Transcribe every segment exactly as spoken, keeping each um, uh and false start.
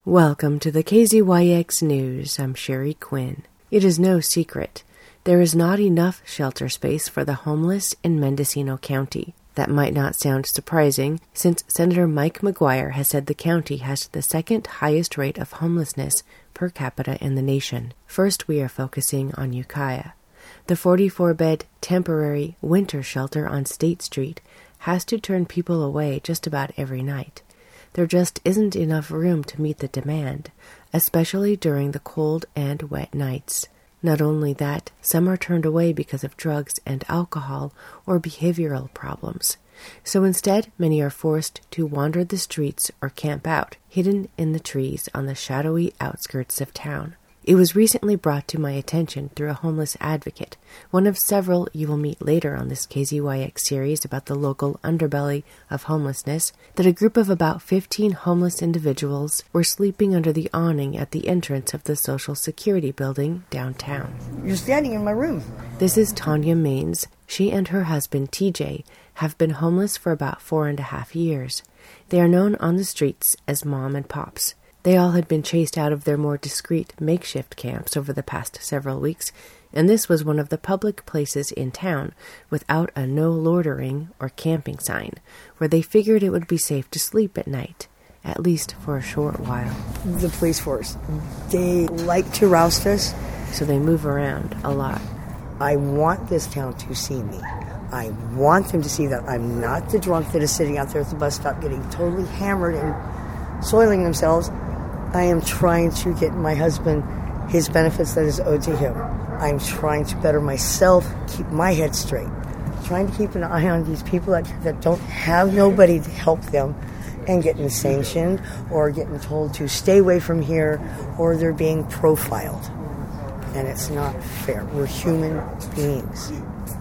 Welcome to the K Z Y X News. I'm Sherry Quinn. It is no secret. There is not enough shelter space for the homeless in Mendocino County. That might not sound surprising, since Senator Mike McGuire has said the county has the second highest rate of homelessness per capita in the nation. First, we are focusing on Ukiah. The forty-four bed temporary winter shelter on State Street has to turn people away just about every night. There just isn't enough room to meet the demand, especially during the cold and wet nights. Not only that, some are turned away because of drugs and alcohol or behavioral problems. So instead, many are forced to wander the streets or camp out, hidden in the trees on the shadowy outskirts of town. It was recently brought to my attention through a homeless advocate, one of several you will meet later on this K Z Y X series about the local underbelly of homelessness, that a group of about fifteen homeless individuals were sleeping under the awning at the entrance of the Social Security building downtown. You're standing in my room. This is Tanya Maines. She and her husband, T J, have been homeless for about four and a half years. They are known on the streets as Mom and Pops. They all had been chased out of their more discreet makeshift camps over the past several weeks, and this was one of the public places in town without a no loitering or camping sign, where they figured it would be safe to sleep at night, at least for a short while. The police force, they like to roust us. So they move around a lot. I want this town to see me. I want them to see that I'm not the drunk that is sitting out there at the bus stop getting totally hammered and soiling themselves. I am trying to get my husband his benefits that is owed to him. I'm trying to better myself, keep my head straight. Trying to keep an eye on these people that, that don't have nobody to help them and getting sanctioned or getting told to stay away from here, or they're being profiled. And it's not fair. We're human beings.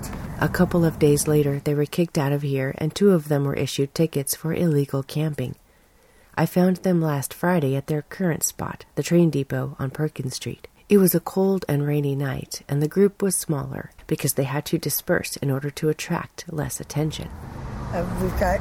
A couple of days later, they were kicked out of here, and two of them were issued tickets for illegal camping. I found them last Friday at their current spot, the train depot on Perkins Street. It was a cold and rainy night, and the group was smaller because they had to disperse in order to attract less attention. Uh, we've got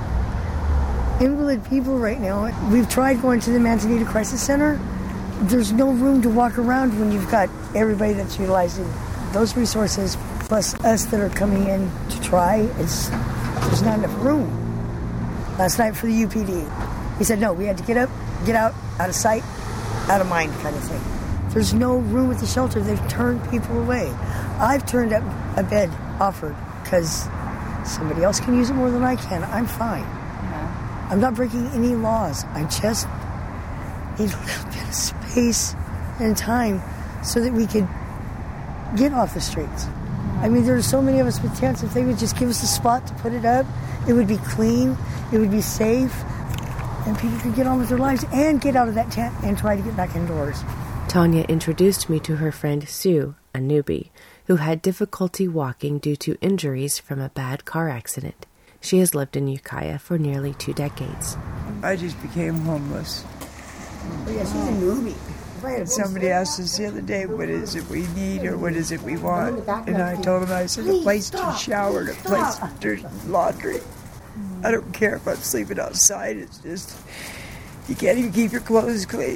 invalid people right now. We've tried going to the Manzanita Crisis Center. There's no room to walk around when you've got everybody that's utilizing those resources, plus us that are coming in to try. It's, there's not enough room. Last night for the U P D, he said, no, we had to get up, get out, out of sight, out of mind kind of thing. There's no room at the shelter. They've turned people away. I've turned up a bed offered because somebody else can use it more than I can. I'm fine. Yeah. I'm not breaking any laws. I just need a little bit of space and time so that we could get off the streets. I mean, there's so many of us with tents. If they would just give us a spot to put it up, it would be clean, it would be safe, and people could get on with their lives and get out of that tent and try to get back indoors. Tanya introduced me to her friend Sue, a newbie, who had difficulty walking due to injuries from a bad car accident. She has lived in Ukiah for nearly two decades. I just became homeless. Oh, yeah, she's a newbie. And somebody asked us the other day, what is it we need or what is it we want? And I told them, I said, a place to shower and a place to do laundry. I don't care if I'm sleeping outside. It's just, you can't even keep your clothes clean.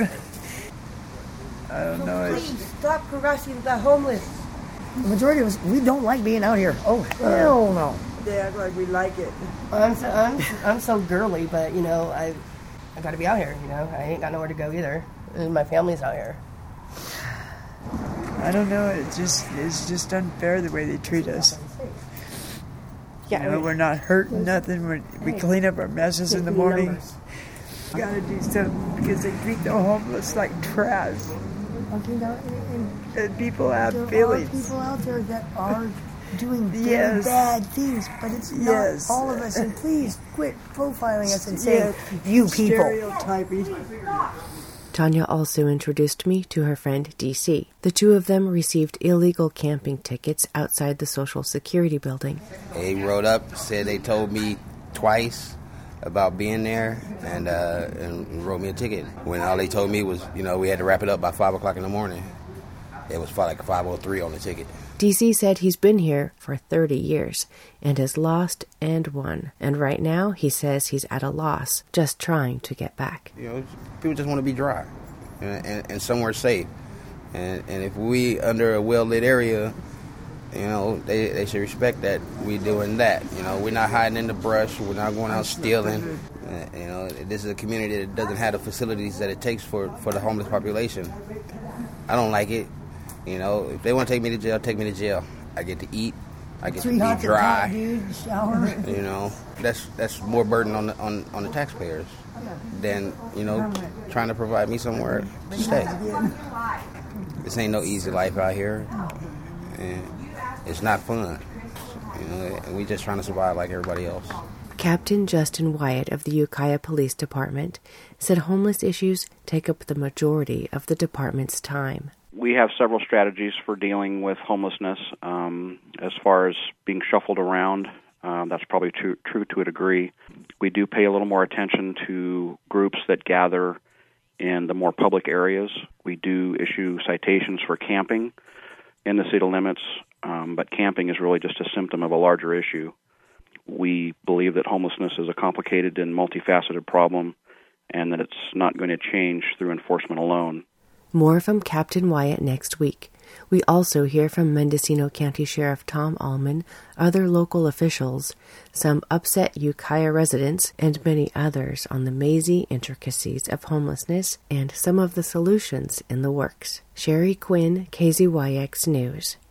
I don't know. Please stop harassing the homeless. The majority of us, we don't like being out here. Oh, hell no. They act like we like it. I'm so, I'm, I'm so girly, but, you know, I I got to be out here, you know. I ain't got nowhere to go either. And my family's out here. I don't know. It's just it's just unfair the way they treat us. Yeah, you know, we're not hurting nothing. We're, we clean up our messes in the morning. We got to do something because they treat the homeless like trash. Okay, now, and, and people have there feelings. There are people out there that are doing yes. bad things, but it's not yes. all of us. And please quit profiling us and saying, yes. you people. Stereotyping. Tanya also introduced me to her friend D C. The two of them received illegal camping tickets outside the Social Security building. They rode up, said they told me twice about being there, and uh, and wrote me a ticket. When all they told me was, you know, we had to wrap it up by five o'clock in the morning. it was like five oh three on the ticket. D C said he's been here for thirty years and has lost and won. And right now, he says he's at a loss, just trying to get back. You know, people just want to be dry and, and, and somewhere safe. And, and if we under a well-lit area, you know, they, they should respect that we doing that. You know, we're not hiding in the brush. We're not going out stealing. Uh, you know, this is a community that doesn't have the facilities that it takes for, for the homeless population. I don't like it. You know, if they want to take me to jail, take me to jail. I get to eat. I get to be dry. Dude, shower. You know, that's that's more burden on the on, on the taxpayers than, you know, trying to provide me somewhere to stay. This ain't no easy life out here. And it's not fun. You know, and we just trying to survive like everybody else. Captain Justin Wyatt of the Ukiah Police Department said homeless issues take up the majority of the department's time. We have several strategies for dealing with homelessness. Um, as far as being shuffled around, um, that's probably true, true to a degree. We do pay a little more attention to groups that gather in the more public areas. We do issue citations for camping in the city limits, um, but camping is really just a symptom of a larger issue. We believe that homelessness is a complicated and multifaceted problem and that it's not going to change through enforcement alone. More from Captain Wyatt next week. We also hear from Mendocino County Sheriff Tom Allman, other local officials, some upset Ukiah residents, and many others on the mazy intricacies of homelessness and some of the solutions in the works. Sherry Quinn, K Z Y X News.